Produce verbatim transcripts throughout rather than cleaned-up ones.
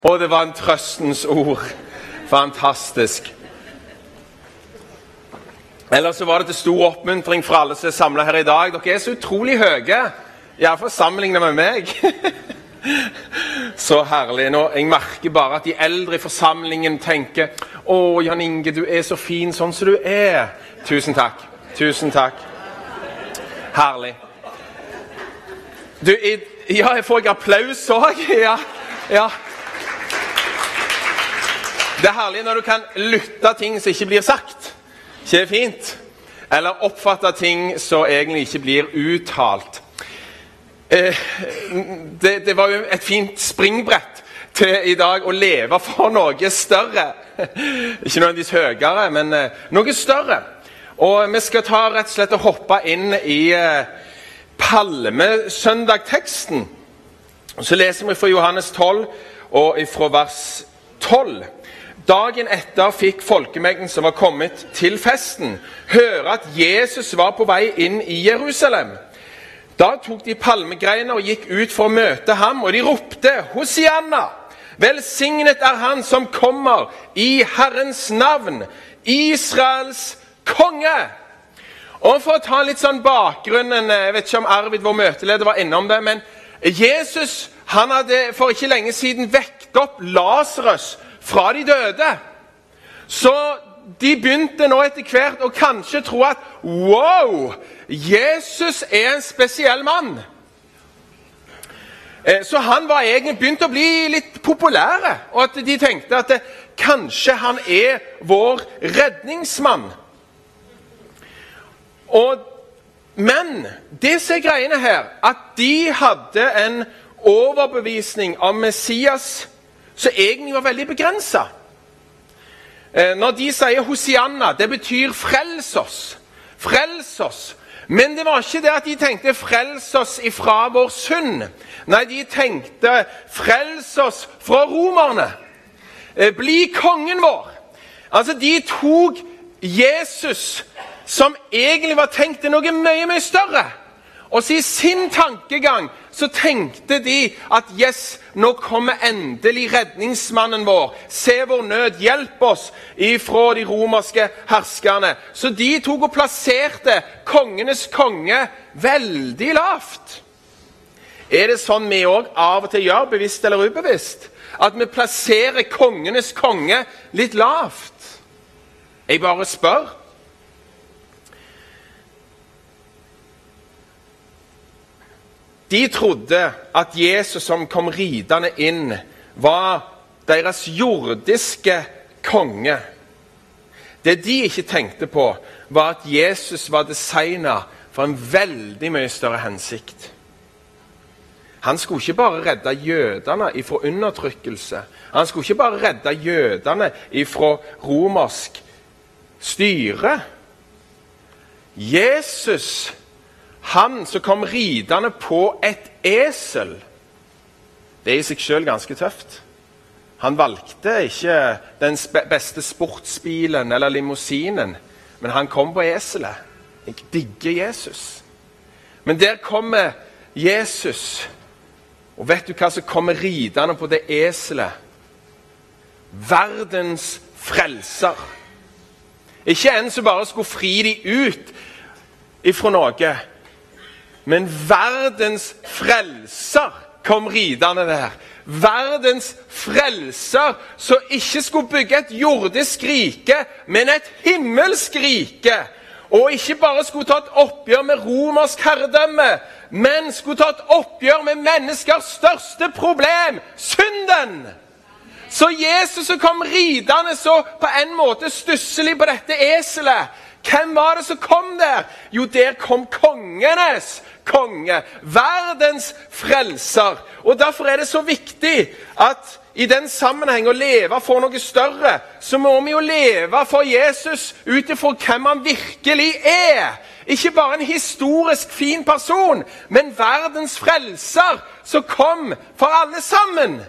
Og det var en trøstens ord. Fantastisk. Ellers så var det til stor oppmuntring for alle som er samlet her i dag. Dere er så utrolig høye, i hvert fall sammenlignet med meg. Så herlig. Nå, jeg merker bare at de eldre i forsamlingen tenker, «Å, Jan Inge, du er så fin sånn som du er.» Tusen takk. Tusen takk. Herlig. Du, ja, jeg får applaus også. Ja, ja. Det er herlig når du kan lytte ting som ikke blir sagt. Ikke det fint? Eller oppfatte ting som egentlig ikke blir uttalt. Eh, det, det var jo et fint springbrett til i dag å leve for noe større. Ikke nødvendigvis høyere, men eh, noe større. Og vi skal ta rett og slett og hoppe inn i eh, Palmesøndag-teksten. Så leser vi fra Johannes tolv og fra vers tolv. Dagen etter fikk folkemengden som var kommet til festen, høre at Jesus var på vei inn i Jerusalem. Da tok de palmegreiner og gikk ut for å møte ham, og de ropte, Hosianna! Velsignet er han som kommer i Herrens navn, Israels konge! Og for å ta litt sånn bakgrunnen, jeg vet ikke om Arvid, vår møteleder, var innom det, men Jesus, han hadde for ikke lenge siden vekt opp Lazarus fra de døde. Så de begynte nå etter hvert å kanskje tro at wow, Jesus er en spesiell mann. Så han var egentlig begynt å bli litt populære, og at de tenkte at det, kanskje han er vår redningsmann. Og, men det som er greiene her, at de hadde en overbevisning om Messias så egentlig var veldig begrenset. Når de sier Hosianna, det betyr frels oss. Frels oss. Men det var ikke det at de tenkte frels oss ifra vår synd. Nei, de tenkte frels oss fra romerne. Bli kongen vår. Altså, de tok Jesus, som egentlig var tenkt til noe mye, mye større. Og så i sin tankegang så tenkte de at yes, nå kommer endelig redningsmannen vår. Se vår nød, hjelp oss ifra de romerske herskerne. Så de tok og plasserte kongenes konge veldig lavt. Er det sånn vi også av og til gjør, bevisst eller ubevisst? At vi plasserer kongenes konge litt lavt? Jeg bare spør. De trodde at Jesus som kom ridende inn var deres jordiske konge. Det de ikke tenkte på var at Jesus var designet for en veldig mye større hensikt. Han skulle ikke bare redde jødene ifra undertrykkelse. Han skulle ikke bare redde jødene ifra romersk styre. Jesus, han som kom ridende på et esel, det er i seg selv ganske tøft. Han valgte ikke den beste sportsbilen eller limousinen, men han kom på eselet. Jeg digger Jesus. Men der kommer Jesus, og vet du hva som kommer ridende på det eselet? Verdens frelser. Ikke en som bare skulle fri de ut ifra noe, men verdens frelser kom ridende der. Verdens frelser som ikke skulle bygge et jordisk rike, men et himmelsk rike. Og ikke bare skulle ta et oppgjør med romersk herredømme, men skulle ta et oppgjør med menneskers største problem, synden. Så Jesus kom ridende så på en måte stusselig på dette eselet. Hvem var det som kom der? Jo, der kom kongenes konge, verdens frelser. Og derfor er det så viktig at i den sammenheng å leve for noe større, så må vi jo leve for Jesus utifrån hvem han virkelig er. Ikke bare en historisk fin person, men verdens frelser som kom for alle sammen.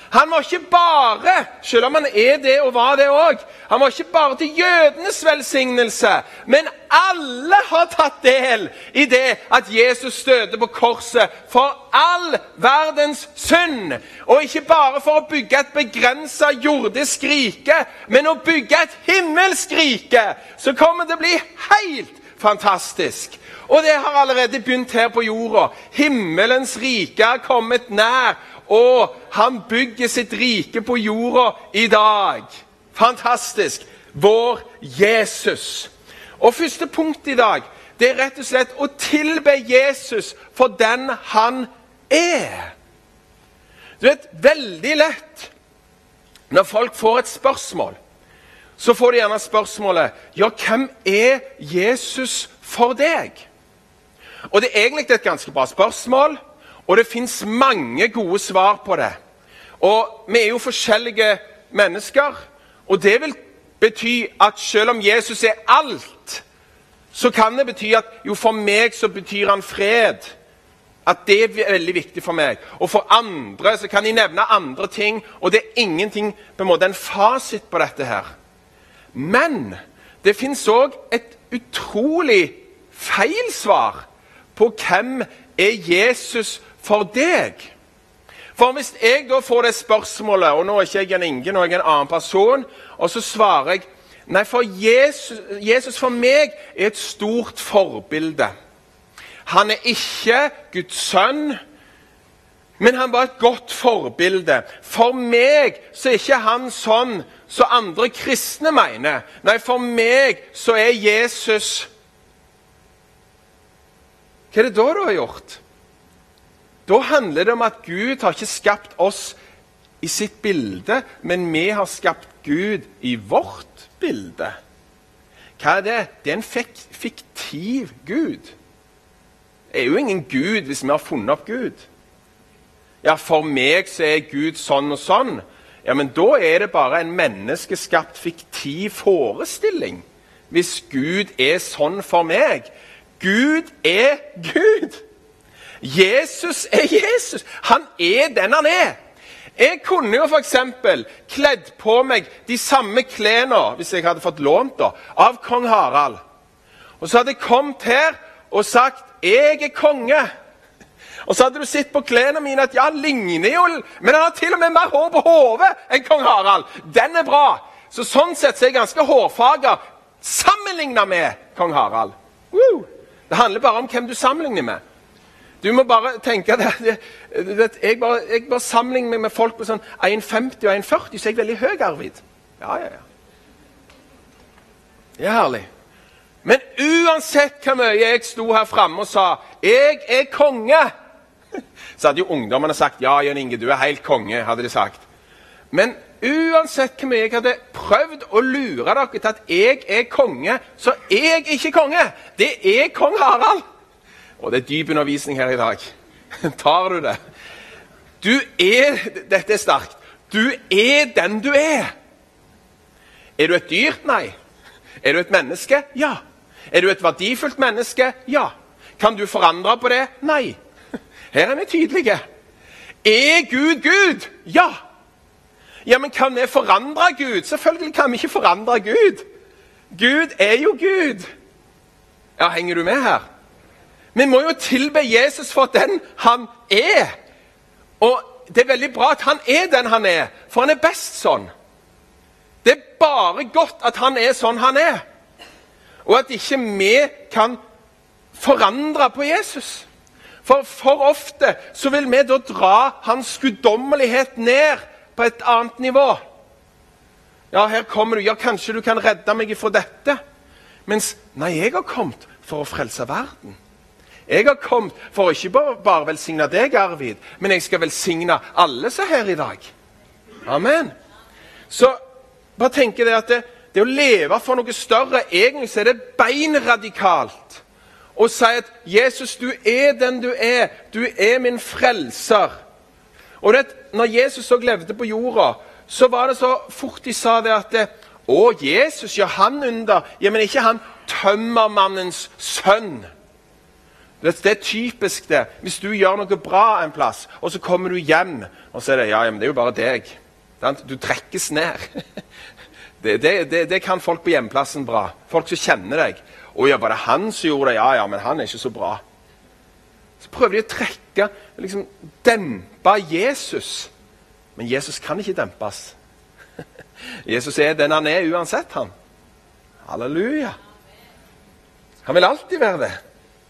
Han var ikke bare, selv om han er det og var det også, han var ikke bare til jødenes velsignelse, men alle har tatt del i det at Jesus døde på korset for all verdens synd. Og ikke bare for å bygge et begrenset jordisk rike, men å bygge et himmelsk rike, så kommer det å bli helt fantastisk. Og det har allerede begynt her på jorda. Himmelens rike er kommet nær, og han bygger sitt rike på jorda i dag. Fantastisk. Vår Jesus. Og første punkt i dag, det er rett og slett å tilbe Jesus for den han er. Du vet, veldig lett, når folk får et spørsmål, så får de gjerne spørsmålet, ja, hvem er Jesus for deg? Og det er egentlig et ganske bra spørsmål, og det finnes mange gode svar på det. Og vi er jo forskjellige mennesker, og det vil bety at selv om Jesus er alt, så kan det bety at jo for meg så betyr han fred. At det er veldig viktig for meg. Og for andre så kan de nevne andre ting, og det er ingenting på en måte en fasit på dette her. Men det finnes også et utrolig feilsvar på hvem er Jesus for deg. For hvis jeg da får det spørsmålet, og nå er ikke jeg en Inge, nå er jeg en annen person, og så svarer jeg, nei, for Jesus, Jesus for meg er et stort forbilde. Han er ikke Guds sønn, men han var et godt forbilde. For meg så er ikke han sånn som andre kristne mener. Nei, for meg så er Jesus... Hva er det da du har gjort? Da handler det om at Gud har ikke skapt oss i sitt bilde, men vi har skapt Gud i vårt bilde. Hva er det? Det er en fik- fiktiv Gud. Det er jo ingen Gud hvis vi har funnet opp Gud. Ja, for meg så er Gud sånn og sånn. Ja, men da er det bare en menneskeskapt fiktiv forestilling. Hvis Gud er sånn for meg. Gud er Gud. Jesus er Jesus. Han er den han er. Jeg kunne jo for eksempel kledd på meg de samme klærne, hvis jeg hadde fått lånt da, av kong Harald. Og så hadde jeg kommet her og sagt, jeg er konge. Og så hadde du sett på klærne mine at, ja, han ligner jo, men han har til og med mer hår på hodet enn kong Harald. Den er bra. Så sånn sett så er jeg ganske hårfager sammenlignet med kong Harald. Woo! Det handler bare om hvem du sammenligner med. Du må bare tenke det, det, det jeg, bare, jeg bare sammenligner meg med folk på sånn en femti og en førti, så er jeg veldig høy, Arvid. Ja, ja, ja. Det er herlig. Men uansett hvor mye jeg sto her fremme og sa, jeg er konge, så hadde jo ungdommene sagt, ja, Jan Inge, du er helt konge, hadde de sagt. Men uansett hvor mye jeg hadde prøvd å lure dere til at jeg er konge, så er jeg ikke konge. Det er kong Harald. Og det er dyp undervisning her i dag. Tar du det? Du er, dette er sterkt, du er den du er. Er du et dyr? Nei. Er du et menneske? Ja. Er du et verdifullt menneske? Ja. Kan du forandre på det? Nei. Her er vi tydelige. Er Gud Gud? Ja. Ja, men kan vi forandre Gud? Selvfølgelig kan vi ikke forandre Gud. Gud er jo Gud. Ja, henger du med her? Vi må jo tilbe Jesus for den han er. Og det er veldig bra at han er den han er, for han er best sånn. Det er bare godt at han er sånn han er. Og at ikke vi kan forandre på Jesus. For for ofte så vil vi da dra hans guddommelighet ned på et annet nivå. Ja, her kommer du. Ja, kanskje du kan redde meg fra dette. Mens, nei, jeg har kommet for å frelse verden. Jeg har kommet for å ikke bare, bare velsigne deg, Arvid, men jeg skal velsigne alle som er her i dag. Amen. Så bare tenk det at det, det å leve for noe større, egentlig så er det beinradikalt. Og si at Jesus, du er den du er. Du er min frelser. Og det, når Jesus så levde på jorda, så var det så fort de sa det at å, Jesus, ja, han under, ja, men ikke han tømmermannens sønn. Det, det er typisk det. Hvis du gjør noe bra en plass, og så kommer du hjem, og så er det, ja, men det er jo bare deg. Du trekkes ned. Det, det, det, det kan folk på hjemplassen bra. Folk som kjenner deg. Å ja, var det han som gjorde det? Ja, ja, men han er ikke så bra. Så prøver de å trekke, liksom dempe Jesus. Men Jesus kan ikke dempes. Jesus er den han er uansett han. Halleluja. Han vil alltid være det.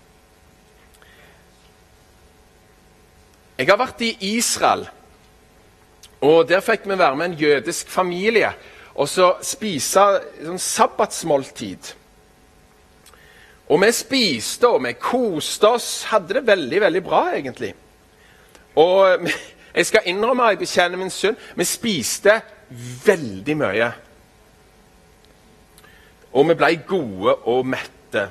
Jeg har vært i Israel, og der fikk vi være med en jødisk familie, og så spise sånn sabbatsmåltid. Og vi spiste, og vi koste oss, hadde det veldig, veldig bra egentlig. Og jeg skal innrømme, jeg bekjenner min synd, vi spiste veldig mye. Og vi ble gode og mette.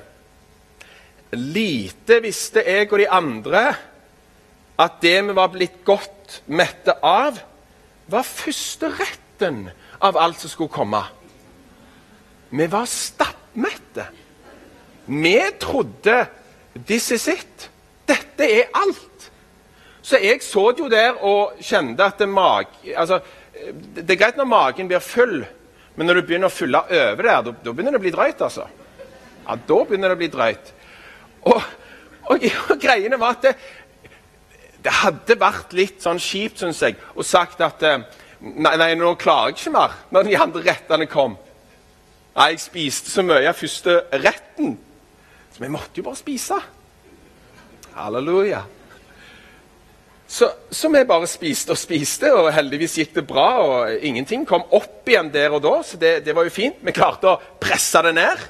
Lite visste jeg og de andre at det vi var blitt godt mette av, var første retten av alt som skulle komme. Vi var stappmette. Vi trodde, this is it. Dette er alt. Så jeg så jo der og kjente at det, mag, altså, det er greit når magen blir full, men når du begynner å fylle over der, da, da begynner det å bli drøyt, altså. Ja, da begynner det å bli drøyt. Og, og, og greiene var at det, det hadde vært litt sånn kjipt, synes jeg, og sagt at nei, nei, nå klarer jeg ikke mer når de andre rettene kom. Nei, jeg spiste så mye av første retten. Så vi måtte jo bare spise. Halleluja. Så, så vi bare spiste og spiste, og heldigvis gikk det bra, og ingenting kom opp igjen der og da, så det, det var jo fint. Vi klarte å presse det ned.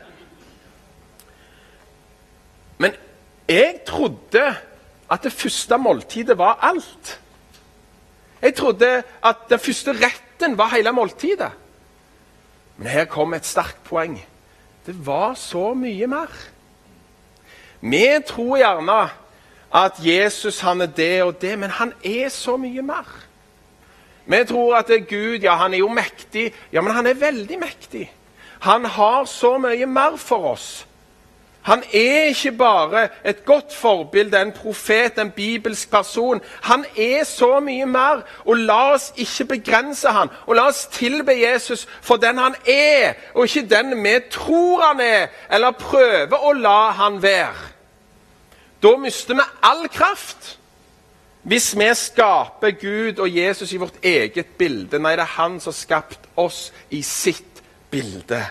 Men jeg trodde at det første måltidet var alt. Jeg trodde at den første retten var hele måltidet. Men her kom et sterkt poeng. Det var så mye mer. Vi tror gjerne at Jesus han er det og det, men han er så mye mer. Vi tror at det er Gud, ja han er jo mektig, ja men han er veldig mektig. Han har så mye mer for oss. Han er ikke bare et godt forbilde, en profet, en bibelsk person. Han er så mye mer, og la oss ikke begrense han, og la oss tilbe Jesus for den han er, og ikke den vi tror han er, eller prøve å la han være. Da mister vi all kraft, hvis vi skaper Gud og Jesus i vårt eget bilde. Nei, det er han som har skapt oss i sitt bilde.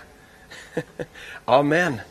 Amen.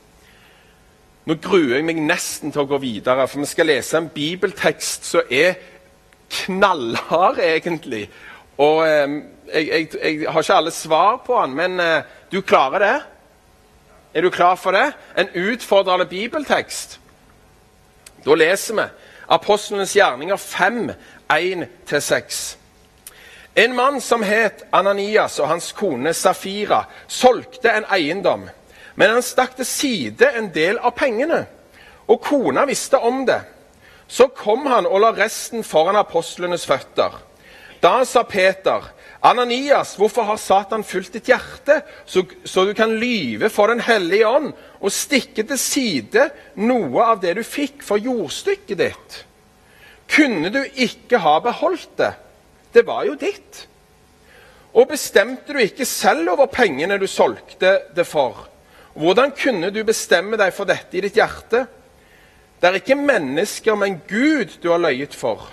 Nå gruer jeg meg nesten til å gå videre, for vi skal lese en bibeltekst som er knallhard egentlig. Og eh, jeg, jeg, jeg har ikke alle svar på den, men eh, du klarer det? Er du klar for det? En utfordrende bibeltekst. Da leser vi Apostlenes gjerninger fem, en til seks. En mann som het Ananias og hans kone Safira solgte en eiendom. Men han stakk til side en del av pengene, og kona visste om det. Så kom han og la resten foran apostlenes føtter. Da sa Peter, Ananias, hvorfor har Satan fylt ditt hjerte, så, så du kan lyve for den hellige ånd, og stikke til side noe av det du fikk for jordstykket ditt? Kunne du ikke ha beholdt det? Det var jo ditt. Og bestemte du ikke selv over pengene du solgte det for? Hvordan kunne du bestemme deg for dette i ditt hjerte? Det er ikke mennesker, men Gud du har løyet for.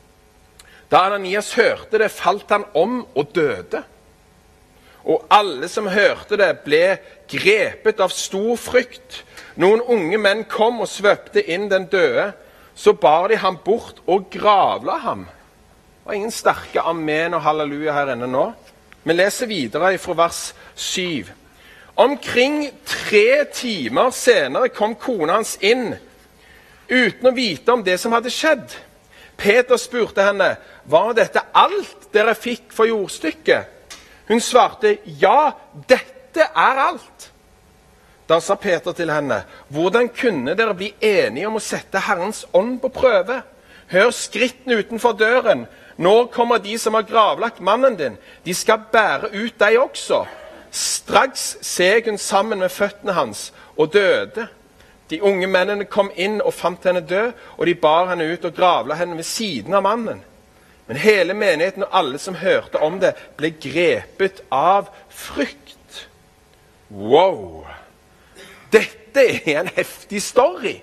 Da Ananias hørte det, falt han om og døde. Og alle som hørte det, ble grepet av stor frykt. Noen unge menn kom og svøpte inn den døde. Så bar de ham bort og gravla ham. Det var ingen sterke amen og halleluja her inne nå. Vi leser videre fra vers syv. Omkring tre timer senere kom kona hans inn, uten å vite om det som hadde skjedd. Peter spurte henne, var dette alt dere fikk for jordstykket? Hun svarte, ja, dette er alt. Da sa Peter til henne, hvordan kunne dere bli enige om å sette Herrens ånd på prøve? Hør skrittene utenfor døren. Når kommer de som har gravlagt mannen din? De skal bære ut deg også. Straks seg hun sammen med føttene hans og døde. De unge mennene kom inn og fant henne død, og de bar henne ut og gravla henne ved siden av mannen. Men hele menigheten og alle som hørte om det, ble grepet av frykt. Wow! Dette er en heftig story.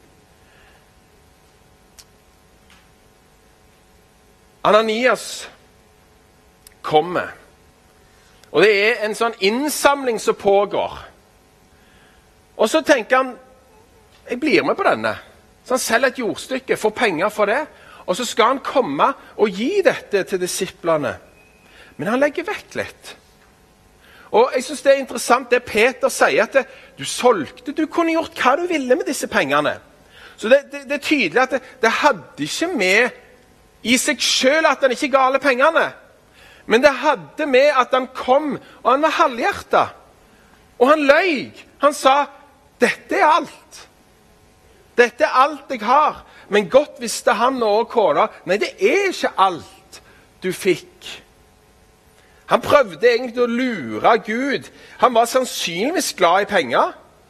Ananias kommer, og det er en sånn innsamling som pågår. Og så tenker han, jeg blir med på denne. Så han selger et jordstykke, får penger for det, og så skal han komme og gi dette til disiplene. Men han legger vekk litt. Og jeg synes det er interessant det Peter sier, at det, du solgte, du kunne gjort hva du ville med disse pengene. Så det, det, det er tydelig at det, det hadde ikke med i seg selv at han ikke ga alle pengene. Men det hadde med at han kom, og han var halvhjertet. Og han løy. Han sa, dette er alt. Dette er alt jeg har. Men godt visste han og kona, nei, det er ikke alt du fikk. Han prøvde egentlig å lure Gud. Han var sannsynligvis glad i penger.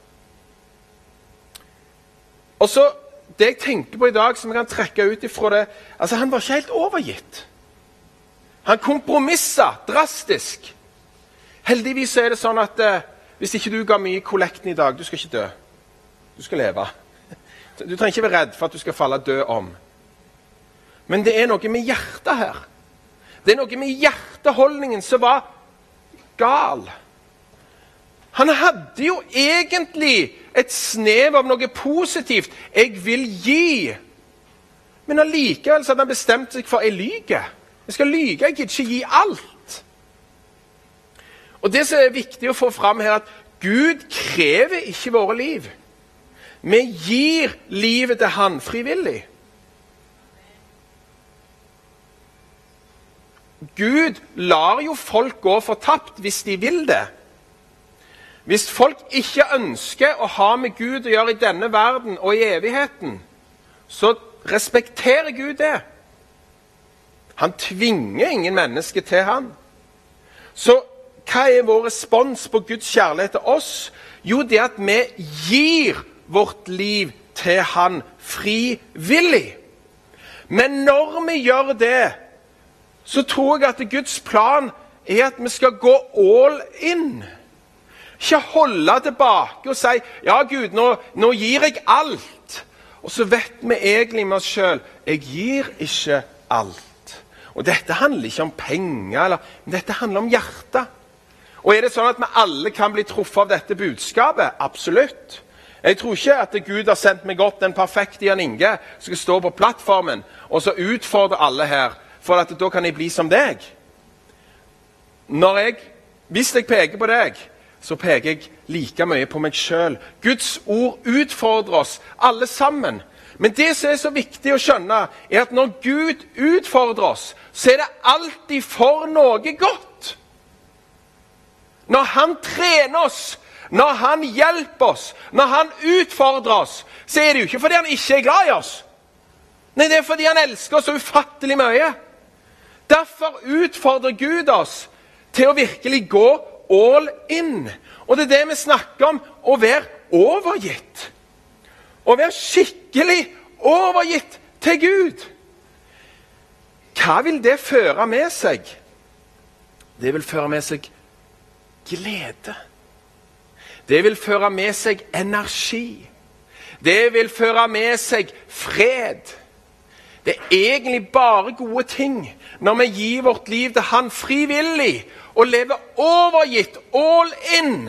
Og så, det jeg tenker på i dag, som jeg kan trekke ut ifra det, altså han var ikke helt overgitt. Han kompromisset drastisk. Heldigvis er det sånn at eh, hvis ikke du ga mye i kollekten i dag, du skal ikke dø. Du skal leve. Du trenger ikke være redd for at du skal falle død om. Men det er noe med hjertet her. Det er noe med hjerteholdningen som var gal. Han hadde jo egentlig et snev av noe positivt. Jeg vil gi. Men allikevel så hadde han bestemt seg for jeg lyger. Jeg skal lyge, jeg gidder ikke gi alt. Og det som er viktig å få fram her, at Gud krever ikke våre liv. Vi gir livet til han frivillig. Gud lar jo folk gå fortapt hvis de vil det. Hvis folk ikke ønsker å ha med Gud å gjøre i denne verden og i evigheten, så respekterer Gud det. Han tvinger ingen mennesker til han. Så hva er vår respons på Guds kjærlighet til oss? Jo, det er at vi gir vårt liv til han frivillig. Men når vi gjør det, så tror jeg at Guds plan er at vi skal gå all in. Ikke holde tilbake og si, ja Gud, nå, nå gir jeg alt. Og så vet vi egentlig med oss selv, jeg gir ikke alt. Og dette handler ikke om penger, eller, men dette handler om hjertet. Og er det sånn at vi alle kan bli truffet av dette budskapet? Absolutt. Jeg tror ikke at Gud har sendt meg opp den perfekte Jan Inge som skal stå på plattformen, og så utfordre alle her, for at da kan jeg bli som deg. Når jeg, hvis jeg peker på deg, så peker jeg like mye på meg selv. Guds ord utfordrer oss alle sammen. Men det som er så viktig å skjønne, er at når Gud utfordrer oss, så er det alltid for noe godt. Når han trener oss, når han hjelper oss, når han utfordrer oss, så er det jo ikke fordi han ikke er glad i oss. Nei, det er fordi han elsker oss så ufattelig mye. Derfor utfordrer Gud oss til å virkelig gå all in. Og det er det vi snakker om, å være overgitt. Å være skikkelig overgitt til Gud. Hva vil det føre med seg? Det vil føre med seg glede. Det vil føre med seg energi. Det vil føre med seg fred. Det er egentlig bare gode ting når vi gir vårt liv til han frivillig og lever overgitt, all in.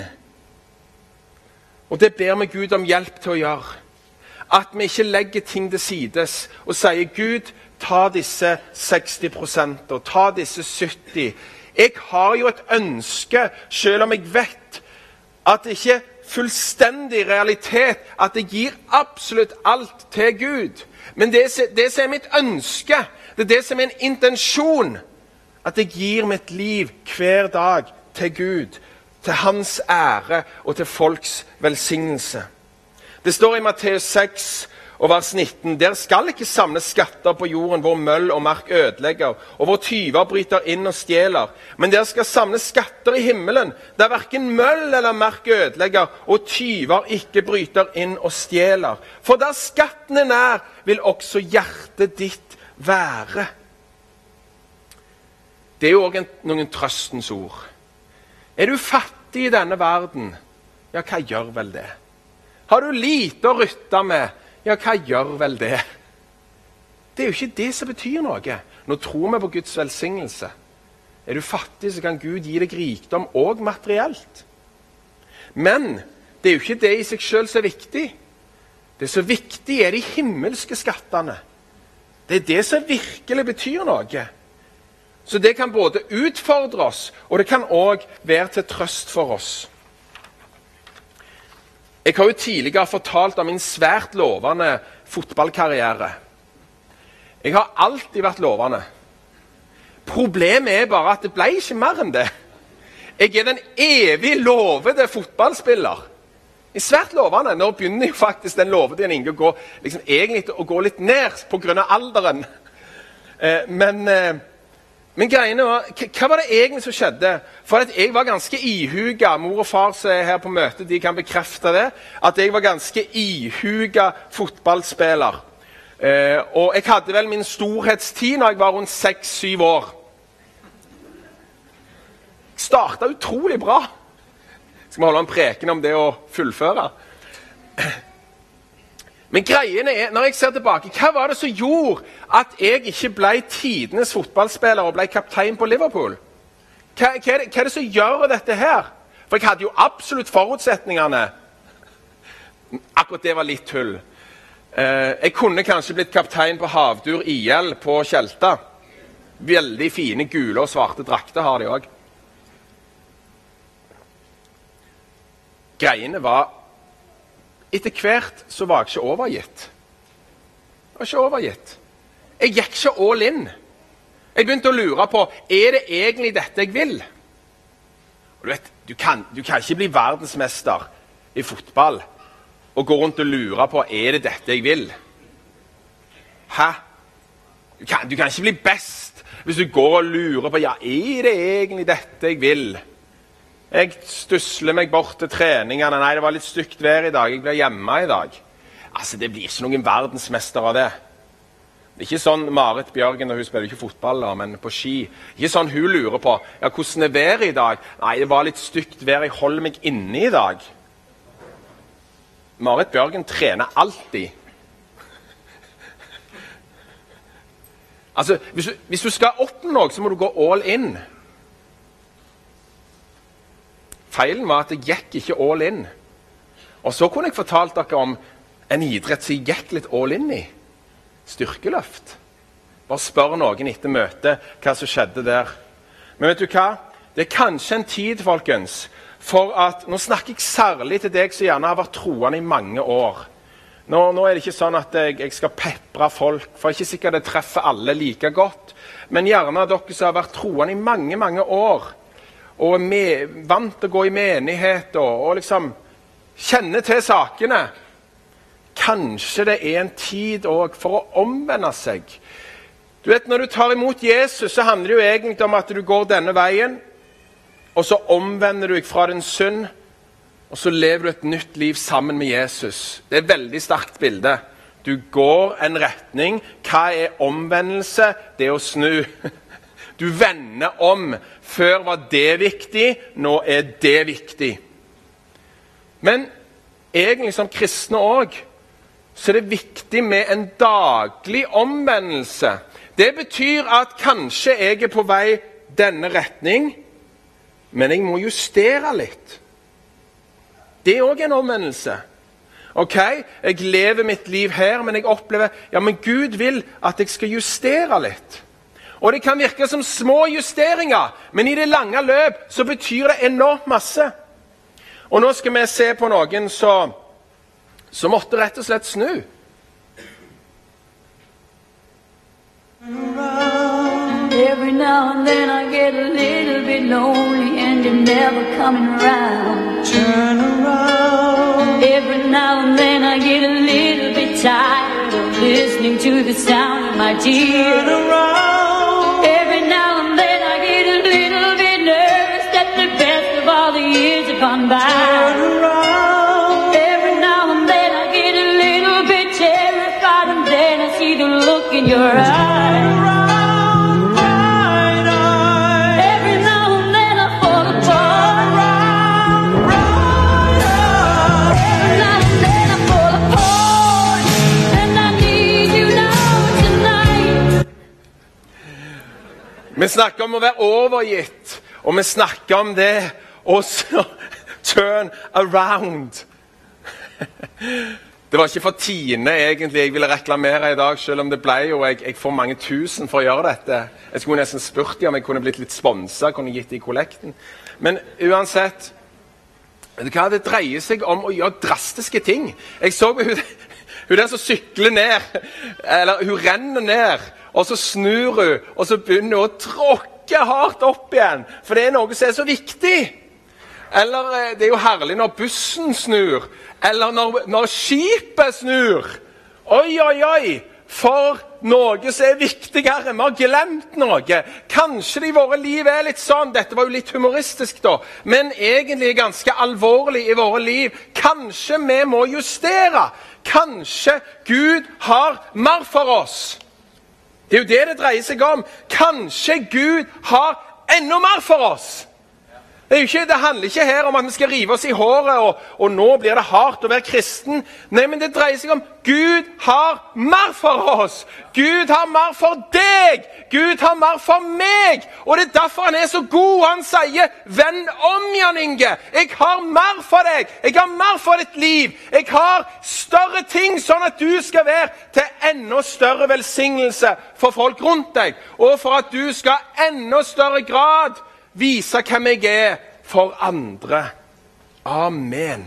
Og det ber vi Gud om hjelp til å gjøre. At vi ikke legger ting til sides og sier, Gud, ta disse seksti prosent og ta disse sytti. Jeg har jo et ønske, selv om jeg vet at det ikke er fullstendig realitet, at jeg gir absolutt alt til Gud. Men det, det som er mitt ønske, det er det som er en intensjon, at jeg gir mitt liv hver dag til Gud, til hans ære og til folks velsignelse. Det står i Matteus seks Og vers nitten, der skal ikke samle skatter på jorden hvor møll og mark ødelegger, og hvor tyver bryter inn og stjeler. Men der skal samle skatter i himmelen, der hverken møll eller mark ødelegger, og tyver ikke bryter inn og stjeler. For der skatten er nær, vil også hjertet ditt være. Det er jo også noen trøstens ord. Er du fattig i denne verden? Ja, hva gjør vel det? Har du lite å rutte med? Ja, hva gjør vel det? Det er jo ikke det som betyr noe. Nå tror vi på Guds velsignelse. Er du fattig, så kan Gud gi deg rikdom og materielt. Men det er jo ikke det i seg selv som er viktig. Det som er viktig er de himmelske skattene. Det er det som virkelig betyr noe. Så det kan både utfordre oss, og det kan også være til trøst for oss. Jeg har jo tidligere fortalt om min svært lovende fotballkarriere. Jeg har alltid vært lovende. Problemet er bare at det ble ikke mer enn det. Jeg er den evig lovede fotballspiller. Jeg er svært lovende. Nå begynner jo faktisk den lovede Inge å gå, liksom, egentlig å gå litt ned på grunn av alderen. Eh, men... Eh, Men greiene var, hva var det egentlig som skjedde? For at jeg var ganske ihuga, mor og far som er her på møte, de kan bekrefte det, at jeg var ganske ihuga fotballspiller. Eh, og jeg hadde vel min storhetstid når jeg var rundt seks syv år. Jeg startet utrolig bra. Skal vi holde en preken om det å fullføre? Men greiene er, når jeg ser tilbake, hva var det som gjorde at jeg ikke ble tidenes fotballspiller og ble kaptein på Liverpool? Hva, hva, er det, hva er det som gjør dette her? For jeg hadde jo absolutt forutsetningene. Akkurat det var litt tull. Eh, jeg kunne kanskje blitt kaptein på Havdur I L på Kjelta. Veldig fine gule og svarte drakter har de også. Greiene var... Etter hvert så var jeg ikke overgitt. Jeg var ikke overgitt. Jeg gikk ikke all in. Jeg begynte å lure på, er det egentlig dette jeg vil? Og du vet, du kan, du kan ikke bli verdensmester i fotball og gå rundt og lure på, er det dette jeg vil? Hæ? Du kan, du kan ikke bli best hvis du går og lurer på, ja, er det egentlig dette jeg vil? Jeg stusler meg bort til treningene. Nei, det var litt stygt vær i dag. Jeg blir hjemme i dag. Altså, det blir ikke noen verdensmester av det. Det er ikke sånn Marit Bjørgen, og hun spiller ikke fotball, da, men på ski. Ikke sånn hun lurer på, ja, hvordan er været i dag? Nei, det var litt stygt vær. Jeg holder meg inne i dag. Marit Bjørgen trener alltid. Altså, hvis du, hvis du skal oppnå noe, så må du gå all in. Feilen var at jeg gikk ikke all in. Og så kunne jeg fortalt dere om en idrett som jeg gikk litt all in i. Styrkeløft. Bare spør noen etter møtet hva som skjedde der. Men vet du hva? Det er kanskje en tid, folkens, for at, nå snakker jeg særlig til deg som gjerne har vært troende i mange år. Nå, nå er det ikke sånn at jeg, jeg skal pepre folk, for ikke sikkert det treffer alle like godt. Men gjerne dere som har vært troende i mange, mange år, og er vant til å gå i menighet og, og liksom kjenne til sakene. Kanskje det er en tid også for å omvende seg. Du vet, når du tar imot Jesus, så handler det jo egentlig om at du går denne veien, og så omvender du deg fra din synd, og så lever du et nytt liv sammen med Jesus. Det er et veldig sterkt bilde. Du går en retning. Hva er omvendelse? Det er å snu. Du vender om. Før var det viktig, nå er det viktig. Men egentlig som kristne også, så er det viktig med en daglig omvendelse. Det betyr at kanskje jeg er på vei denne retning, men jeg må justere litt. Det er også en omvendelse. Ok, jeg lever mitt liv her, men jeg opplever, ja, men Gud vil at jeg skal justere litt. Og det kan virke som små justeringer, men i det lange løp så betyr det enormt masse. Og nå skal vi se på noen som, som måtte rett og slett snu. Every now and then I get a little bit lonely and you're never coming around. Turn around. Every now and then I get a little bit tired of listening to the sound of my tears. Every now and then I get a little bit nervous that the best of all the years have gone by. Every now and then I get a little bit terrified, and then I see the look in your eyes. Every now and then I fall apart. Every now and then I fall apart, and I need you now tonight. Vi snakker om å være overgitt, og vi snakker om det også turn around. Det var ikke for tiende egentlig jeg ville reklamere i dag, selv om det ble jo, jeg, jeg får mange tusen for å gjøre dette. Jeg skulle nesten spurt om jeg kunne blitt litt sponset, kunne gitt i kollekten. Men uansett, vet du hva, det dreier seg om å gjøre drastiske ting. Jeg så hun, hun der som sykler ned, eller hun renner ned, og så snur hun, og så begynner hun å tråkke hardt opp igjen, for det er noe som er så viktig. Eller det er jo herlig når bussen snur, eller når, når skipet snur. Oi, oi, oi, for noe som er viktigere. Vi har glemt noe. Kanskje det i våre liv er litt sånn, dette var jo litt humoristisk da, men egentlig ganske alvorlig i våre liv. Kanskje vi må justere. Kanskje Gud har mer for oss. Det er jo det det dreier seg om. Kanskje Gud har enda mer for oss. Det, er jo ikke, det handler ikke her om at vi skal rive oss i håret, og, og nå blir det hardt å være kristen. Nei, men det dreier seg om Gud har mer for oss. Gud har mer for deg. Gud har mer for meg. Og det er derfor han er så god. Han sier, vend om, Jan Inge. Jeg har mer for deg. Jeg har mer for ditt liv. Jeg har større ting, sånn at du skal være til enda større velsignelse for folk rundt deg. Og for at du skal enda større grad vise hvem jeg er for andre. Amen.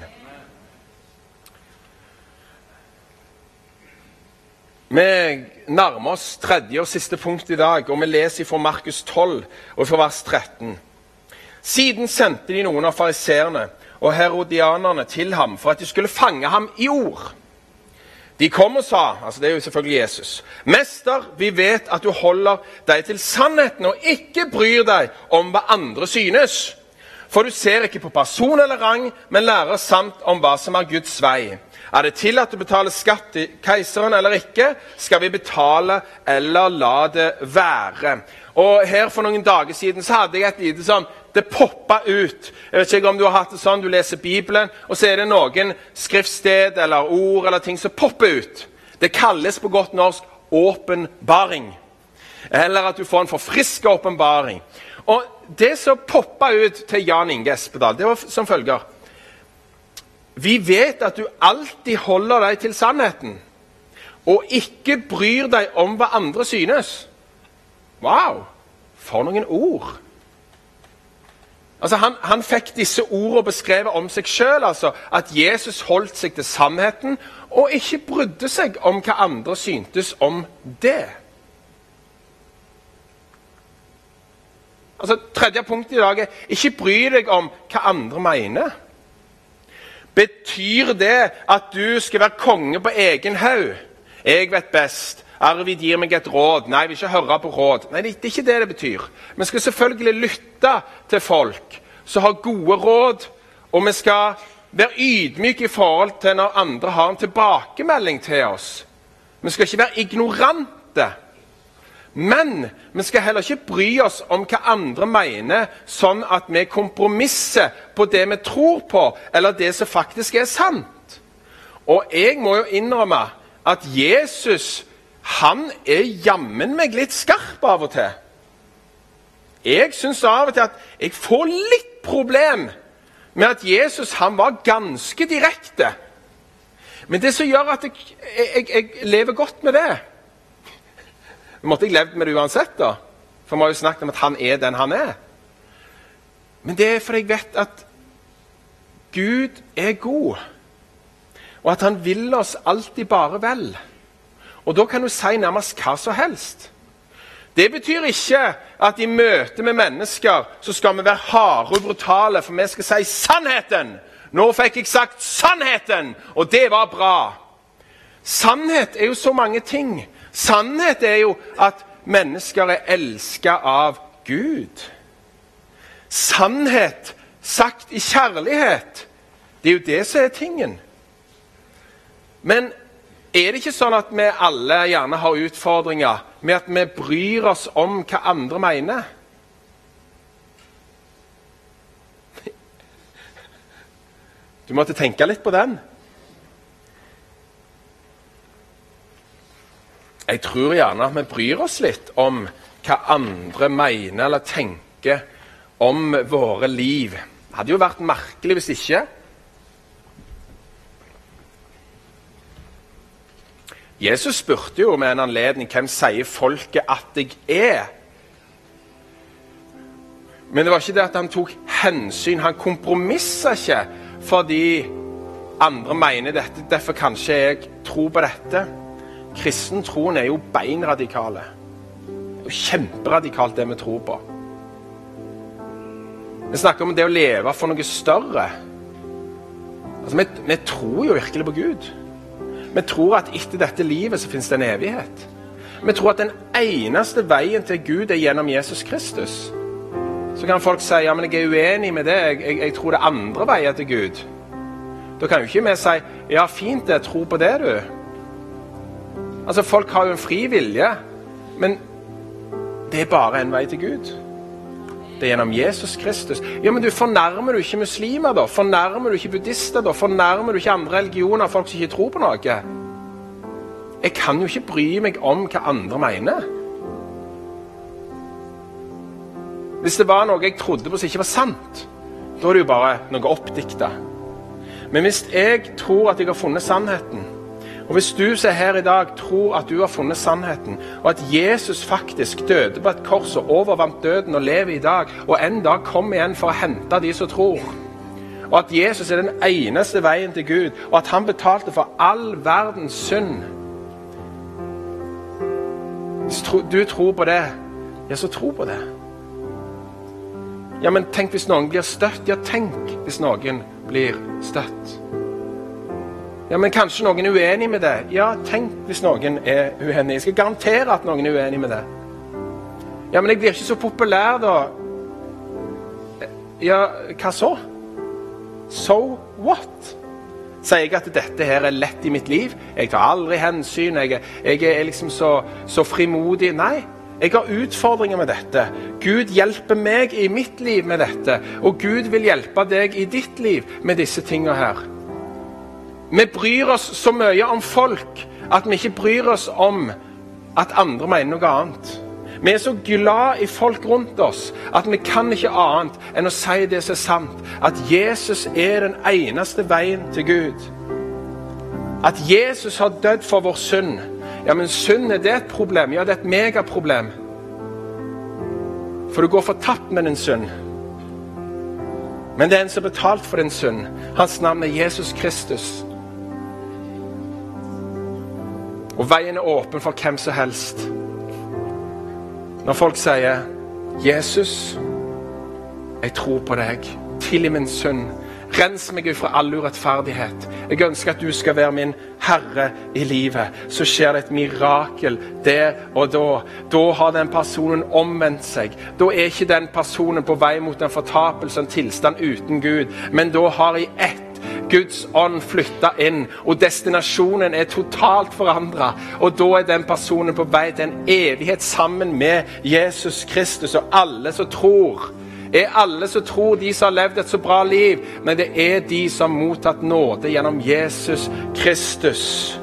Vi nærmer oss tredje og siste punkt i dag, og vi leser fra Markus tolv og fra vers tretten. Siden sendte de noen av fariserene og herodianerne til ham for at de skulle fange ham i ord. De kom og sa, altså det er jo selvfølgelig Jesus, Mester, vi vet at du holder deg til sannheten og ikke bryr deg om hva andre synes. For du ser ikke på person eller rang, men lærer sant om hva som er Guds vei. Er det tillatt å betale skatt til keiseren eller ikke, skal vi betale eller la det være. Og her for noen dager siden så hadde jeg et lite sånn, det poppet ut. Jeg vet ikke om du har hatt det sånn, du leser Bibelen, og så er det noen skriftsted eller ord eller ting som popper ut. Det kalles på godt norsk åpenbaring. Eller at du får en forfrisket åpenbaring. Og det som poppet ut til Jan Inge Espedal, det var som følger. Vi vet at du alltid holder deg til sannheten, og ikke bryr deg om hva andre synes. Wow, for noen ord. Altså han, han fikk disse ordene beskrevet om seg selv, altså at Jesus holdt seg til sannheten, og ikke brydde seg om hva andre syntes om det. Altså tredje punkt i dag er, ikke bry deg om hva andre mener. Betyr det at du skal være konge på egen haug? Jeg vet best. Arvid gir meg et råd. Nei, vi vil ikke høre på råd. Nei, det er ikke det det betyr. Vi skal selvfølgelig lytte til folk som har gode råd, og vi skal være ydmyke i forhold til når andre har en tilbakemelding til oss. Vi skal ikke være ignorante. Men vi skal heller ikke bry oss om hva andre mener, sånn at vi kompromisser på det vi tror på, eller det som faktisk er sant. Og jeg må jo innrømme at Jesus, han er jammen meg litt skarp av og til. Jeg synes av og til at jeg får litt problem med at Jesus, han var ganske direkte. Men det som gjør at jeg, jeg, jeg lever godt med det, måtte jeg levd med det uansett da, for vi har jo snakket om at han er den han er. Men det er fordi jeg vet at Gud er god, og at han vil oss alltid bare vel. Og da kan du si nærmest hva som helst. Det betyr ikke at i møte med mennesker så skal vi være harde og brutale, for vi skal si sannheten. Nå fikk jeg sagt sannheten, og det var bra. Sannhet er jo så mange ting. Sannhet er jo at mennesker er elsket av Gud. Sannhet sagt i kjærlighet, det er jo det som er tingen. Men er det ikke sånn at vi alle gjerne har utfordringer med at vi bryr oss om hva andre mener? Du måtte tenke litt på den. Jeg tror gjerne at vi bryr oss litt om hva andre mener eller tenker om våre liv. Det hadde jo vært merkelig hvis ikke. Jesus spurte jo med en anledning hvem sier folket at jeg er. Men det var ikke det at han tok hensyn. Han kompromisset ikke fordi andre mener dette. Derfor kanskje jeg tror på dette. Kristentroen er jo beinradikale. Det er jo kjemperadikalt det vi tror på. Vi snakker om det å leve for noe større. Altså, vi, vi tror jo virkelig på Gud. Vi tror at etter dette livet så finnes det en evighet. Vi tror at den eneste veien til Gud er gjennom Jesus Kristus. Så kan folk si, ja, men jeg er uenig med det. Jeg, jeg, jeg tror det er andre veier til Gud. Da kan jo ikke vi si, ja, fint det, tro på det du. Altså, folk har jo en fri vilje, men det er bare en vei til Gud. Det er gjennom Jesus Kristus. Ja, men du, fornærmer du ikke muslimer da? Fornærmer du ikke buddhister da? Fornærmer du ikke andre religioner, folk som ikke tror på noe? Jeg kan jo ikke bry meg om hva andre mener. Hvis det var noe jeg trodde på som ikke var sant, da er det jo bare noe oppdiktet. Men hvis jeg tror at jeg har funnet sannheten, og hvis du som er her i dag tror at du har funnet sannheten, og at Jesus faktisk døde på et kors og overvant døden og lever i dag, og en dag kommer igjen for å hente de som tror, og at Jesus er den eneste veien til Gud, og at han betalte for all verdens synd. Hvis du tror på det, ja, så tro på det. Ja, men tenk hvis noen blir støtt. Ja, tenk hvis noen blir støtt. Ja, men kanskje noen er uenig med det. Ja, tenk hvis noen er uenig. Jeg skal garantere at noen er uenig med det. Ja, men jeg blir ikke så populær da. Ja, hva så? So what? Sier jeg at dette her er lett i mitt liv? Jeg tar aldri hensyn. Jeg, jeg er liksom så, så frimodig. Nei. Jeg har utfordringer med dette. Gud hjelper meg i mitt liv med dette, og Gud vil hjelpe deg i ditt liv med disse tingene her. Vi bryr oss så mye om folk at vi ikke bryr oss om at andre mener noe annet. Vi er så glad i folk rundt oss at vi kan ikke annet enn å si det som er sant, at Jesus er den eneste veien til Gud. At Jesus har dødd for vår synd. Ja, men synd, er det et problem? Ja, det er et megaproblem. For du går fortapt med din synd. Men det er en som har betalt for din synd. Hans navn er Jesus Kristus. Og veien er åpen for hvem som helst. Når folk sier, Jesus, jeg tror på deg, tilgi min synd. Rens meg fra all urettferdighet. Jeg ønsker at du skal være min Herre i livet. Så skjer det et mirakel der og da. Da har den personen omvendt seg. Da er ikke den personen på vei mot en fortapelse, en tilstand uten Gud. Men da har i ett Guds ånd flyttet inn, og destinasjonen er totalt forandret. Og da er den personen på vei til en evighet sammen med Jesus Kristus. Og alle som tror, er alle som tror de som har levd et så bra liv, men det er de som har mottatt nåde gjennom Jesus Kristus.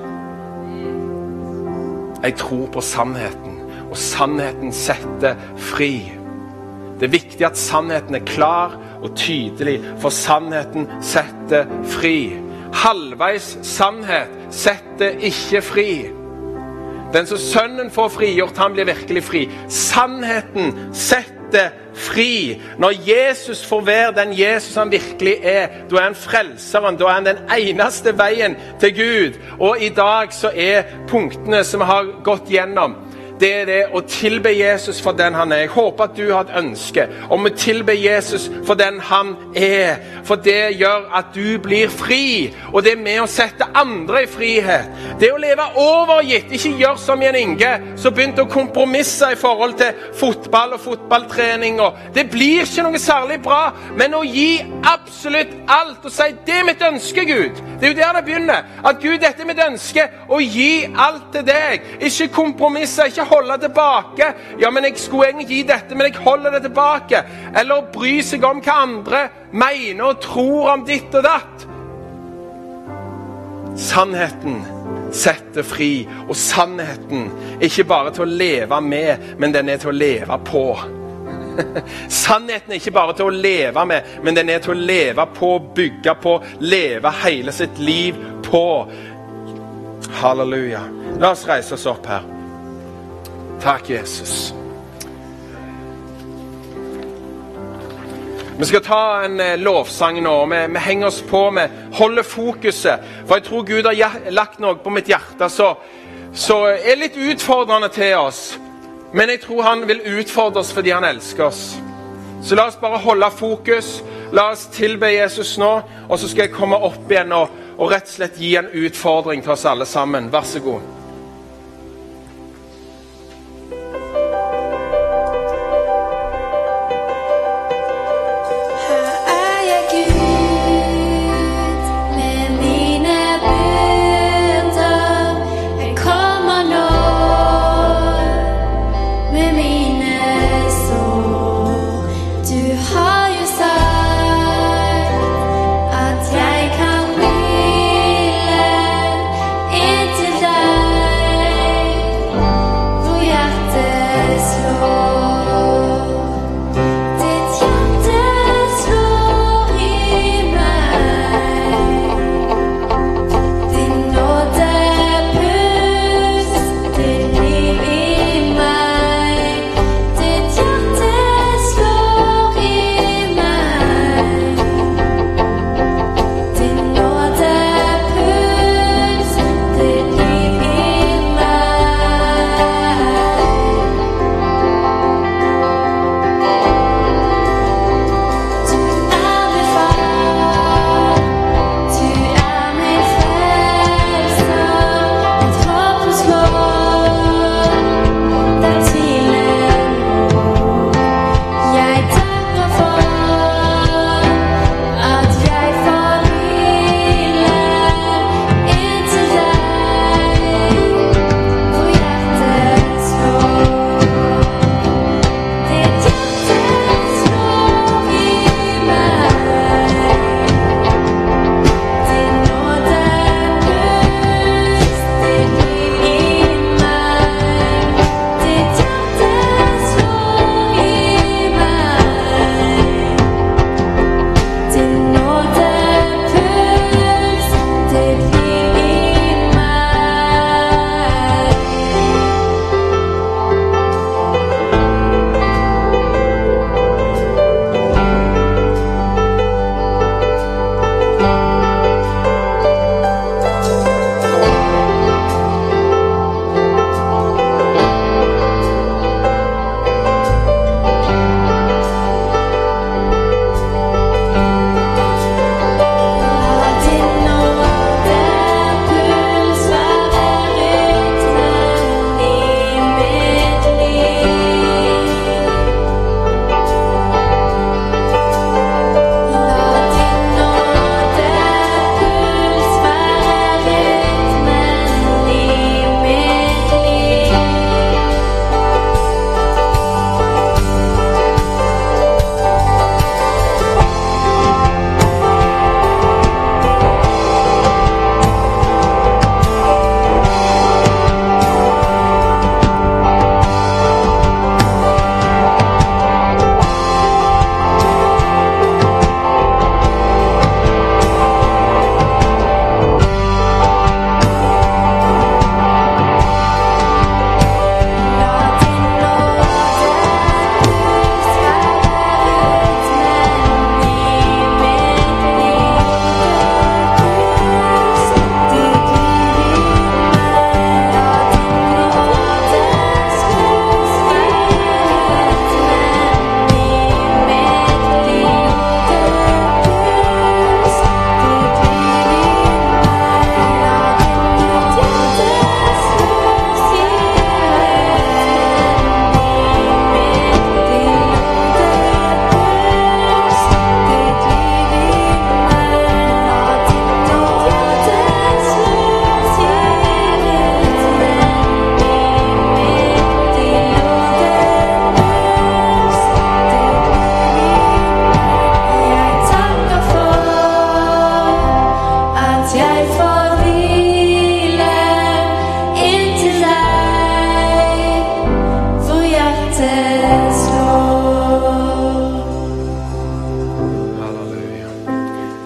Jeg tror på sannheten, og sannheten setter fri. Det er viktig at sannheten er klar og tydelig, for sannheten setter fri. Halvveis sannhet setter ikke fri. Den som sønnen får frigjort, han blir virkelig fri. Sannheten setter fri. Når Jesus får være den Jesus han virkelig er, da er han frelseren, da er han den eneste veien til Gud. Og i dag så er punktene som vi har gått gjennom, det er det å tilbe Jesus for den han er. Jeg håper at du har et ønske om å tilbe Jesus for den han er. For det gjør at du blir fri, og det er med å sette andre i frihet. Det å leve overgitt, ikke gjør som en Inge, så begynte å kompromisse i forhold til fotball og fotballtrening. Og det blir ikke noe særlig bra, men å gi absolutt alt og si, det er mitt ønske, Gud. Det er jo der det begynner. At Gud, dette er mitt ønske, å gi alt til deg. Ikke kompromisse, ikke holde tilbake. Ja, men jeg skulle egentlig gi dette, men jeg holder det tilbake. Eller bry seg om hva andre mener og tror om ditt og datt. Sannheten setter fri, og sannheten er ikke bare til å leve med, men den er til å leve på. Sannheten er ikke bare til å leve med, men den er til å leve på, bygge på, leve hele sitt liv på. Halleluja. La oss reise oss opp her. Takk, Jesus. Vi skal ta en eh, lovsang nå, vi, vi henger oss på, vi holder fokuset, for jeg tror Gud har lagt noe på mitt hjerte, så, så er litt utfordrende til oss. Men jeg tror han vil utfordre oss fordi han elsker oss. Så la oss bare holde fokus. La oss tilbe Jesus nå. Og så skal jeg komme opp igjen og, og rett og slett gi en utfordring til oss alle sammen. Vær så god. At jeg kan hvile inntil deg.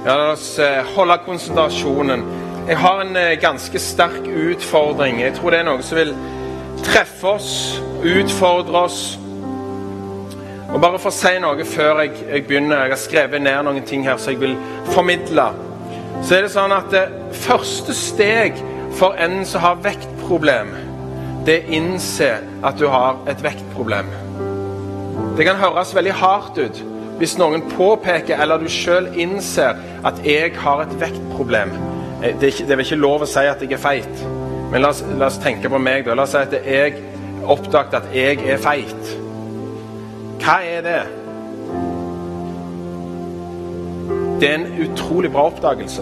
Ja, la oss holde konsentrasjonen. Jeg har en ganske sterk utfordring. Jeg tror det er noe som vil treffe oss, utfordre oss. Og bare for å si noe før jeg, jeg begynner, jeg har skrevet ned noen ting her som jeg vil formidle. Så er det sånn at det første steg for en som har vektproblem, det er å innse at du har et vektproblem. Det kan høres veldig hardt ut hvis noen påpeker, eller du selv innser at jeg har et vektproblem. Det er, ikke, det er vel ikke lov å si at jeg er feit. Men la oss, la oss tenke på meg da. La oss si at jeg oppdaget at jeg er feit. Hva er det? Det er en utrolig bra oppdagelse.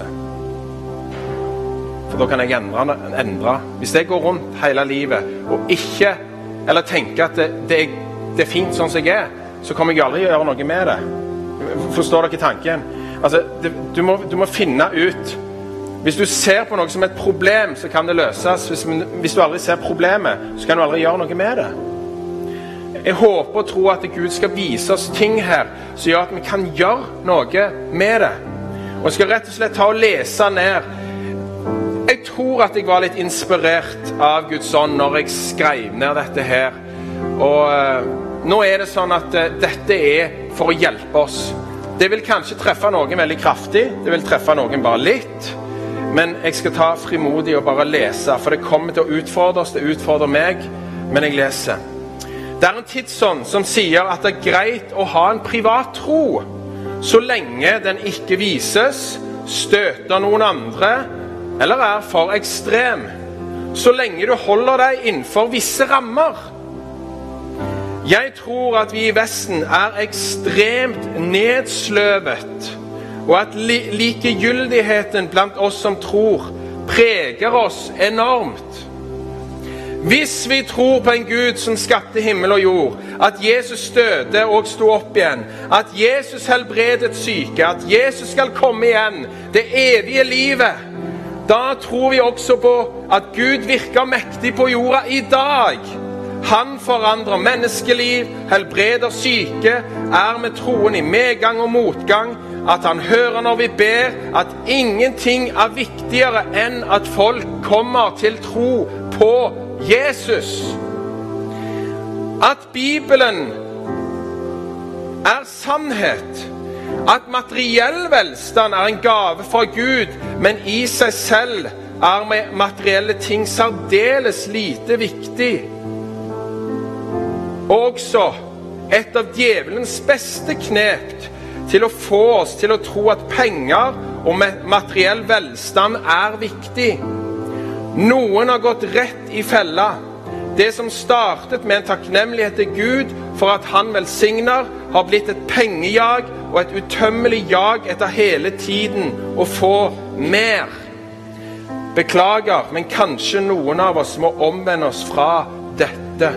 For da kan jeg endre, endre. Hvis jeg går rundt hele livet og ikke, eller tenker at det, det, er, det er fint sånn som jeg er, så kommer jeg aldri å gjøre noe med det. Forstår dere tanken? Altså, det, du, må, du må finne ut. Hvis du ser på noe som et problem, så kan det løses. Hvis, hvis du aldri ser problemet, så kan du aldri gjøre noe med det. Jeg håper og tror at Gud skal vise oss ting her, som gjør at vi kan gjøre noe med det. Og jeg skal rett og slett ta og lese ned. Jeg tror at jeg var litt inspirert av Guds ånd når jeg skrev ned dette her. Og uh, nå er det sånn at uh, dette er for å hjelpe oss. Det vil kanskje treffe noen veldig kraftig, det vil treffe noen bare litt. Men jeg skal ta frimodig og bare lese, for det kommer til å utfordre oss, det utfordrer meg, men jeg leser. Det er en tidsånd som sier at det er greit å ha en privat tro, så lenge den ikke vises, støter noen andre, eller er for ekstrem. Så lenge du holder deg innenfor visse rammer. Jeg tror at vi i Vesten er ekstremt nedsløvet, og at li likegyldigheten blant oss som tror preger oss enormt. Hvis vi tror på en Gud som skapte himmel og jord, at Jesus døde og sto opp igjen, at Jesus helbredet syke, at Jesus skal komme igjen, det evige livet, da tror vi også på at Gud virker mektig på jorda i dag. Han forandrer menneskeliv, helbreder syke, er med troen i medgang og motgang, at han hører når vi ber, at ingenting er viktigere enn at folk kommer til tro på Jesus. At Bibelen er sannhet, at materiell velstand er en gave fra Gud, men i seg selv er materielle ting særdeles lite viktig. Også et av djevelens beste knep til å få oss til å tro at penger og materiell velstand er viktig. Noen har gått rett i fella. Det som startet med en takknemlighet til Gud for at han velsigner, har blitt et pengejag og et utømmelig jag etter hele tiden å få mer. Beklager, men kanskje noen av oss må omvende oss fra dette.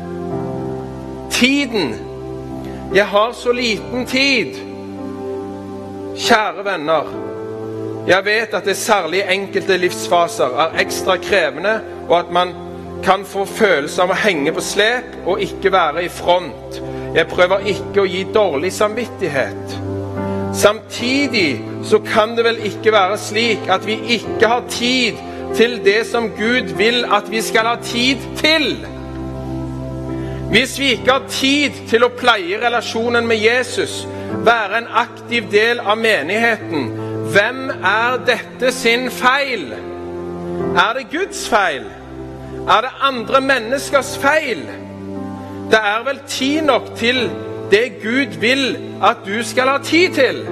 Tiden. Jeg har så liten tid. Kjære venner, jeg vet at det særlig enkelte livsfaser er ekstra krevende, og at man kan få følelse av å henge på slep og ikke være i front. Jeg prøver ikke å gi dårlig samvittighet. Samtidig så kan det vel ikke være slik at vi ikke har tid til det som Gud vil at vi skal ha tid til. Hvis vi ikke har tid til å pleie relasjonen med Jesus, være en aktiv del av menigheten, hvem er dette sin feil? Er det Guds feil? Er det andre menneskers feil? Det er vel tid nok til det Gud vil at du skal ha tid til.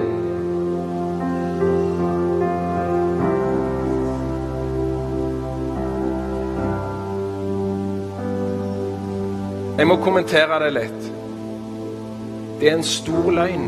Jeg må kommentere det litt. Det er en stor løgn.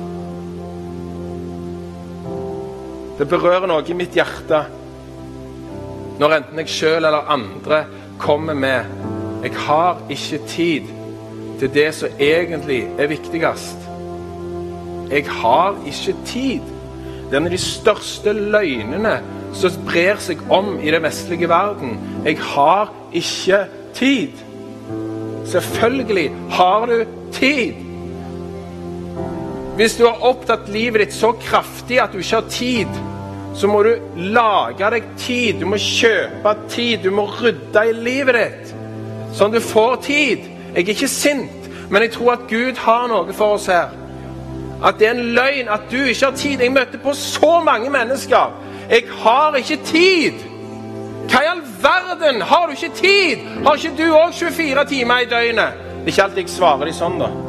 Det berører noe i mitt hjerte når enten jeg selv eller andre kommer med jeg har ikke tid til det som egentlig er viktigst. Jeg har ikke tid. Det er en av de største løgnene som brer seg om i den vestlige verden. Jeg har ikke tid. Selvfølgelig har du tid. hvis du har opptatt livet ditt så kraftig at du ikke har tid, så må du lage deg tid, du må kjøpe tid, du må rydde i livet ditt, sånn du får tid. Jeg er ikke sint, men jeg tror at Gud har noe for oss her. At det er en løgn at du ikke har tid. Jeg møter på så mange mennesker. Jeg har ikke tid. Hva i all verden? Har du ikke tid? Har ikke du også tjuefire timer i døgnet? Det er ikke alltid jeg svarer de sånn da.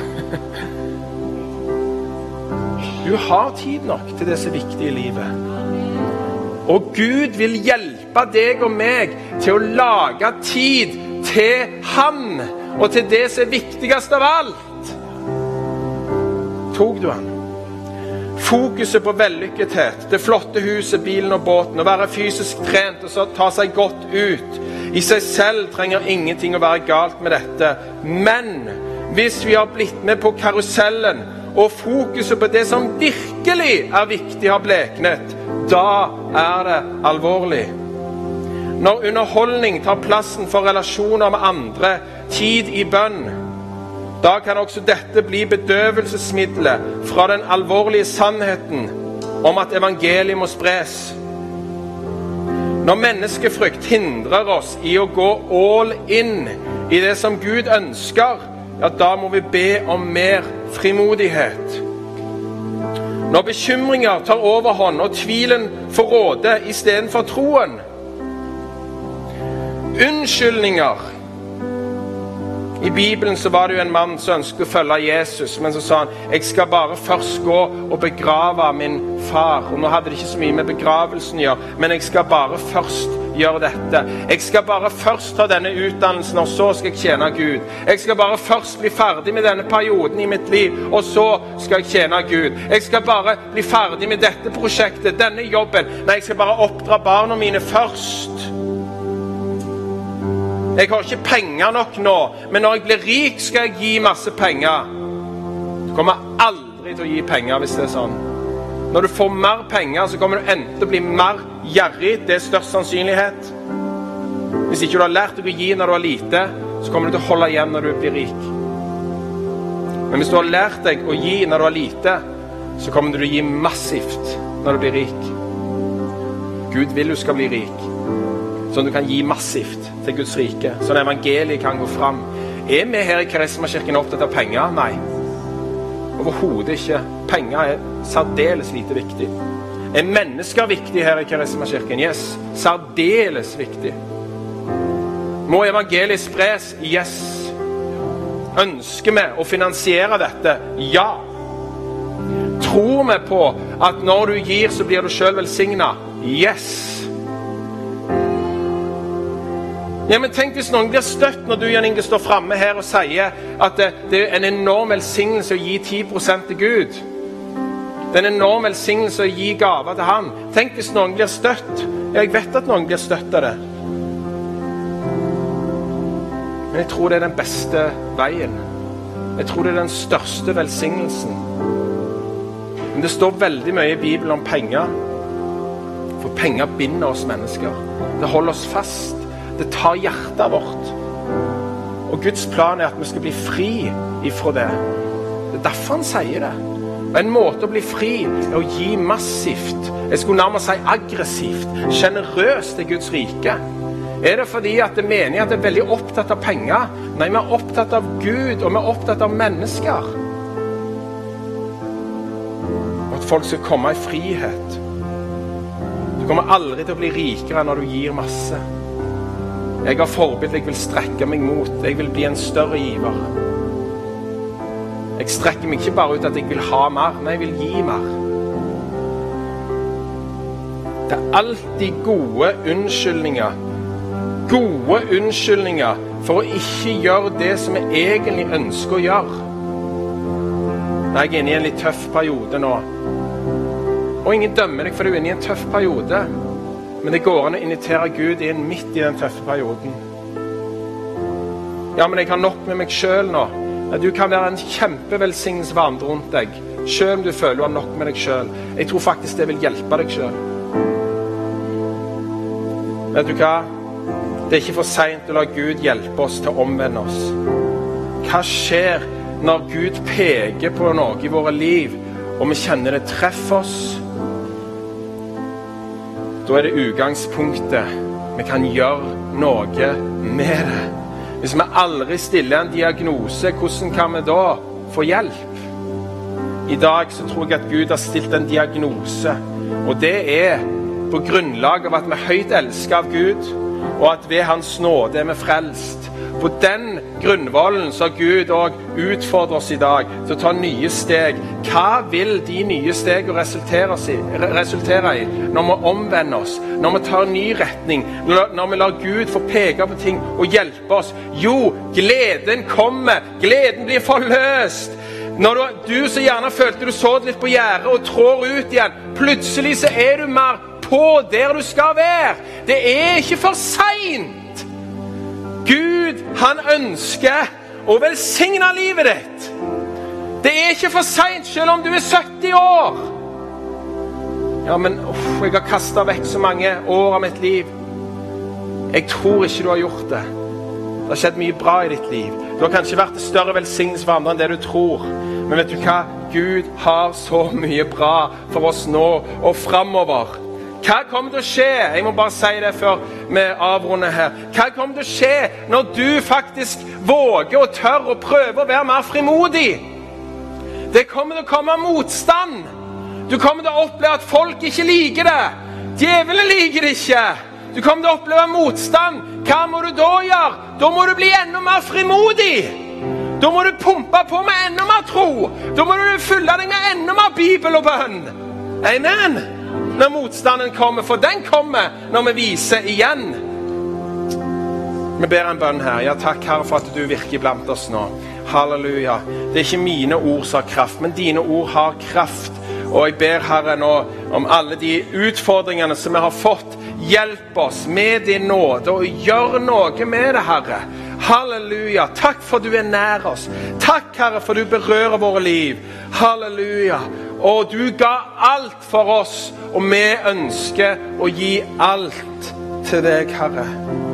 Du har tid nok til det som er viktig i livet. Og Gud vil hjelpe deg og meg til å lage tid til Han, og til det som er viktigst av alt. Tog du han? Fokuset på vellykkethet, det flotte huset, bilen og båten, å være fysisk trent og så ta seg godt ut. I seg selv trenger ingenting å være galt med dette. Men hvis vi har blitt med på karusellen, og fokuset på det som virkelig er viktig har bleknet, da er det alvorlig. Når underholdning tar plassen for relasjoner med andre, tid i bønn, da kan også dette bli bedøvelsesmiddelet fra den alvorlige sannheten om at evangeliet må spres. Når menneskefrykt hindrer oss i å gå all in i det som Gud ønsker, ja, da må vi be om mer frimodighet. Når bekymringer tar overhånd og tvilen får råde i stedet for troen. Unnskyldninger. I Bibelen så var det jo en mann som ønsket å følge Jesus, men så sa han, jeg skal bare først gå og begrave min far. Og nå hadde det ikke så mye med begravelsen å gjøre, men jeg skal bare først gjøre dette. Jeg skal bare først ta denne utdannelsen, og så skal jeg tjene Gud. Jeg skal bare først bli ferdig med denne perioden i mitt liv, og så skal jeg tjene Gud. Jeg skal bare bli ferdig med dette prosjektet, denne jobben. Nei, jeg skal bare oppdra barna mine først. Jeg har ikke penger nok nå, men når jeg blir rik skal jeg gi masse penger. Du kommer aldri til å gi penger hvis det er sånn. Når du får mer penger, så kommer du enten til å bli mer gjerrig, det er størst sannsynlighet. Hvis ikke du har lært deg å gi når du er lite, så kommer du til å holde igjen når du blir rik. Men hvis du har lært deg å gi når du er lite, så kommer du til å gi massivt når du blir rik. Gud vil du skal bli rik, sånn du kan gi massivt til Guds rike, sånn evangeliet kan gå fram. Er vi her i Karismakirken opptatt av penger? Nei. Overhodet ikke. Penger er særdeles lite viktig. Er mennesker viktig her i Karismakirken? Yes. Særdeles viktig. Må evangeliet spres? Yes. Ønsker vi å finansiere dette? Ja. Tror vi på at når du gir, så blir du selv velsignet? Yes. Ja, men tenk hvis noen blir støtt når du, Jan Inge, står fremme her og sier at det, det er en enorm velsignelse å gi ti prosent til Gud. Det er en enorm velsignelse å gi gaver til han. Tenk hvis noen blir støtt. Ja, jeg vet at noen blir støtt av det. Men jeg tror det er den beste veien. Jeg tror det er den største velsignelsen. Men det står veldig mye i Bibelen om penger. For penger binder oss mennesker. Det holder oss fast. Det tar hjertet vårt. Og Guds plan er at vi skal bli fri ifra det. Det er derfor han sier det. Og en måte å bli fri er å gi massivt. Jeg skulle nærmere si aggressivt, generøst til Guds rike. Er det fordi at det mener at det er veldig opptatt av penger? Nei, vi er opptatt av Gud, og vi er opptatt av mennesker. Og at folk skal komme i frihet. Du kommer aldri til å bli rikere når du gir masse. Jeg har forbilder jeg vil strekke meg mot. Jeg vil bli en større giver. Jeg strekker meg ikke bare ut at jeg vil ha mer, men jeg vil gi mer. Det er alltid gode unnskyldninger. Gode unnskyldninger for å ikke gjøre det som jeg egentlig ønsker å gjøre. Når jeg er inne i en litt tøff periode nå. Og ingen dømmer deg for du er inne i en tøff periode. Men det går an å invitere Gud inn midt i den tøffe perioden. Ja, men jeg har nok med meg selv nå. Du kan være en kjempevelsignelse for andre rundt deg, selv om du føler du har nok med deg selv. Jeg tror faktisk det vil hjelpe deg selv. Vet du hva? Det er ikke for sent å la Gud hjelpe oss til å omvende oss. Hva skjer når Gud peker på noe i våre liv, og vi kjenner det treffer oss, da er det utgangspunktet. Vi kan gjøre noe med det. Hvis vi aldri stiller en diagnose, hvordan kan vi da få hjelp? I dag så tror jeg at Gud har stilt en diagnose, og det er på grunnlag av at vi er høyt elsket av Gud, og at ved hans nåde er vi frelst. På den grunnvollen så har Gud også utfordret oss i dag til å ta nye steg. Hva vil de nye stegene resultere i, resultere i når vi omvender oss, når vi tar en ny retning, når vi lar Gud få peke på ting og hjelpe oss? Jo, gleden kommer, gleden blir forløst. Når du, du så gjerne følte du så litt på gjerdet og trår ut igjen, plutselig så er du mer på der du skal være. Det er ikke for sent. Gud, han ønsker å velsigne livet ditt. Det er ikke for sent, selv om du er sytti år. Ja, men uff, jeg har kastet vekk så mange år av mitt liv. Jeg tror ikke du har gjort det. Det har skjedd mye bra i ditt liv. Du har kanskje vært til større velsignelse for andre enn det du tror. Men vet du hva? Gud har så mye bra for oss nå og fremover. Hva kommer til å skje? Jeg må bare si det før vi avrunder her. Hva kommer til å skje når du faktisk våger og tør å prøve å være mer frimodig? Det kommer til å komme motstand. Du kommer til å oppleve at folk ikke liker det. Djevelen liker det ikke. Du kommer til å oppleve motstand. Hva må du da gjøre? Da må du bli enda mer frimodig. Da må du pumpe på med enda mer tro. Da må du fylle deg med enda mer Bibel og bønn. Amen. Når motstanden kommer, for den kommer når vi viser igjen. Vi ber en bønn her. Ja, takk Herre for at du virker blant oss nå. Halleluja. Det er ikke mine ord som har kraft, men dine ord har kraft. Og jeg ber Herre nå om alle de utfordringene som vi har fått. Hjelp oss med din nåde og gjør noe med det, Herre. Halleluja. Takk for du er nær oss. Takk, Herre, for du berører våre liv. Halleluja. Og du ga alt for oss, og vi ønsker å gi alt til deg, Herre.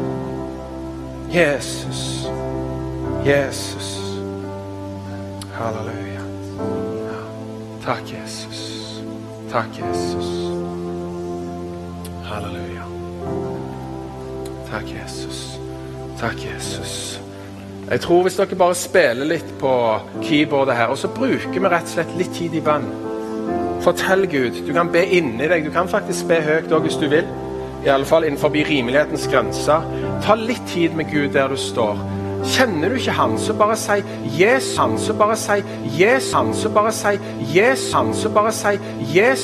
Jesus. Jesus. Halleluja. Ja. Takk, Jesus. Takk, Jesus. Halleluja. Takk, Jesus. Takk, Jesus. Jeg tror hvis dere bare spiller litt på keyboardet her, og så bruker vi rett og slett litt tid i bønn. Fortell Gud. Du kan be inni deg. Du kan faktisk be høyt også hvis du vil. I alle fall innenfor rimelighetens grenser. Ta litt tid med Gud der du står. Kjenner du ikke han, så bare si yes, han, så bare si yes, han, så bare si yes, han, så bare si yes.